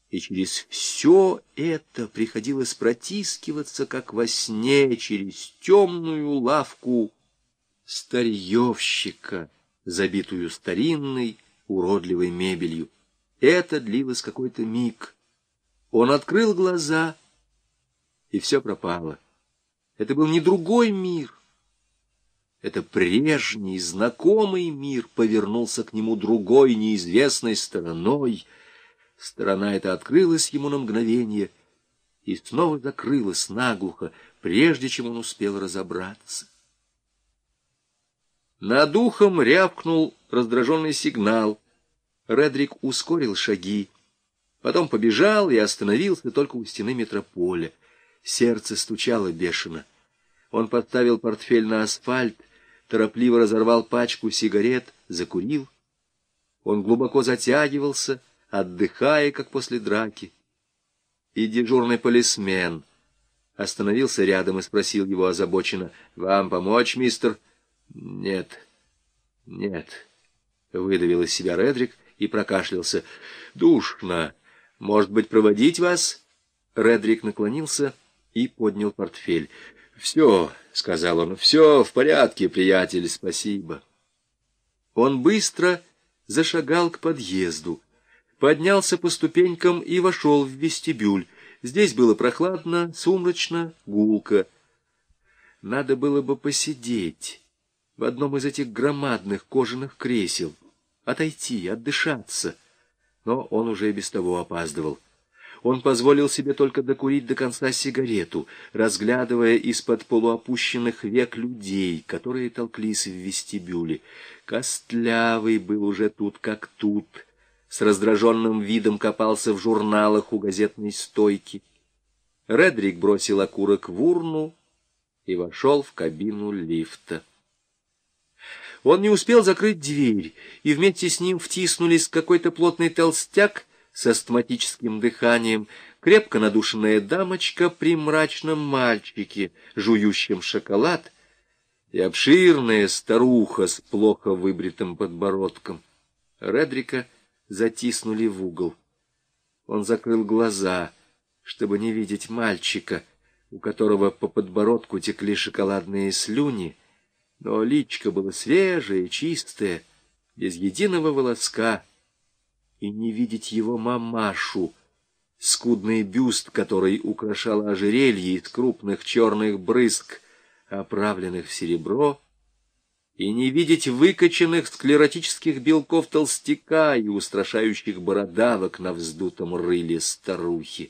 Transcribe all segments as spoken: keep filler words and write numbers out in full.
и через все это приходилось протискиваться, как во сне, через темную лавку старьевщика, забитую старинной, уродливой мебелью. Это длилось какой-то миг. Он открыл глаза, и все пропало. Это был не другой мир. Это прежний, знакомый мир повернулся к нему другой, неизвестной стороной. Сторона эта открылась ему на мгновение и снова закрылась наглухо, прежде чем он успел разобраться. Над ухом рявкнул раздраженный сигнал. Редрик ускорил шаги, потом побежал и остановился только у стены метрополя. Сердце стучало бешено. Он поставил портфель на асфальт, торопливо разорвал пачку сигарет, закурил. Он глубоко затягивался, отдыхая, как после драки. И дежурный полисмен остановился рядом и спросил его озабоченно: «Вам помочь, мистер?» «Нет, нет», — выдавил из себя Редрик и прокашлялся. «Душно. Может быть, проводить вас?» Редрик наклонился и поднял портфель. «Все», — сказал он, — «все в порядке, приятель, спасибо». Он быстро зашагал к подъезду, поднялся по ступенькам и вошел в вестибюль. Здесь было прохладно, сумрачно, гулко. Надо было бы посидеть в одном из этих громадных кожаных кресел, отойти, отдышаться. Но он уже и без того опаздывал. Он позволил себе только докурить до конца сигарету, разглядывая из-под полуопущенных век людей, которые толклись в вестибюле. Костлявый был уже тут как тут, с раздраженным видом копался в журналах у газетной стойки. Редрик бросил окурок в урну и вошел в кабину лифта. Он не успел закрыть дверь, и вместе с ним втиснулись какой-то плотный толстяк с астматическим дыханием, крепко надушенная дамочка при мрачном мальчике, жующем шоколад, и обширная старуха с плохо выбритым подбородком. Редрика затиснули в угол. Он закрыл глаза, чтобы не видеть мальчика, у которого по подбородку текли шоколадные слюни, но личико было свежее, чистое, без единого волоска, и не видеть его мамашу, скудный бюст, который украшало ожерелье из крупных черных брызг, оправленных в серебро, и не видеть выкоченных склеротических белков толстяка и устрашающих бородавок на вздутом рыле старухи.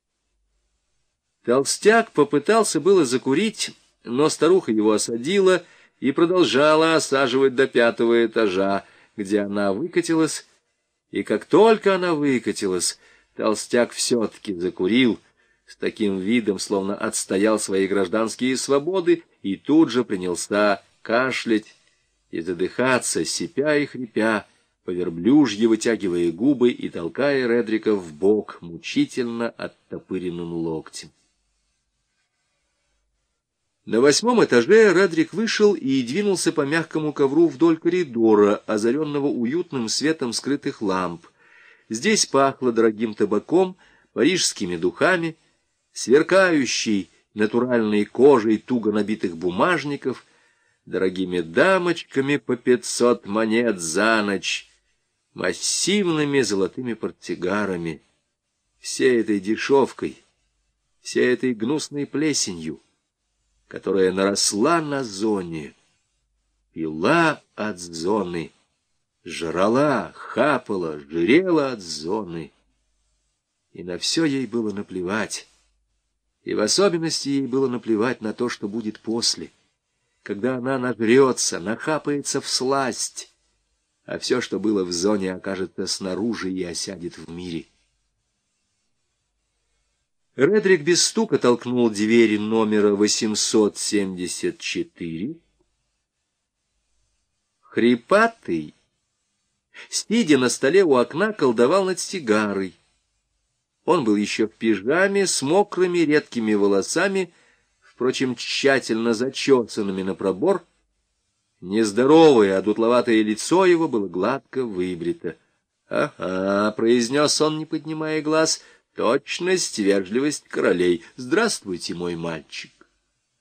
Толстяк попытался было закурить, но старуха его осадила и продолжала осаживать до пятого этажа, где она выкатилась, и как только она выкатилась, толстяк все-таки закурил с таким видом, словно отстоял свои гражданские свободы, и тут же принялся кашлять и задыхаться, сипя и хрипя, по-верблюжье вытягивая губы и толкая Редрика в бок мучительно оттопыренным локтем. На восьмом этаже Редрик вышел и двинулся по мягкому ковру вдоль коридора, озаренного уютным светом скрытых ламп. Здесь пахло дорогим табаком, парижскими духами, сверкающей натуральной кожей туго набитых бумажников, дорогими дамочками по пятьсот монет за ночь, массивными золотыми портсигарами, всей этой дешевкой, всей этой гнусной плесенью, которая наросла на зоне, пила от зоны, жрала, хапала, жрела от зоны. И на все ей было наплевать. И в особенности ей было наплевать на то, что будет после, когда она нажрется, нахапается всласть, а все, что было в зоне, окажется снаружи и осядет в мире. Редрик без стука толкнул двери номера восемьсот семьдесят четыре. Хрипатый, сидя на столе у окна, колдовал над сигарой. Он был еще в пижаме, с мокрыми редкими волосами, впрочем, тщательно зачесанными на пробор. Нездоровое, одутловатое лицо его было гладко выбрито. «Ага», — произнес он, не поднимая глаз, — «точность, вежливость королей. Здравствуйте, мой мальчик».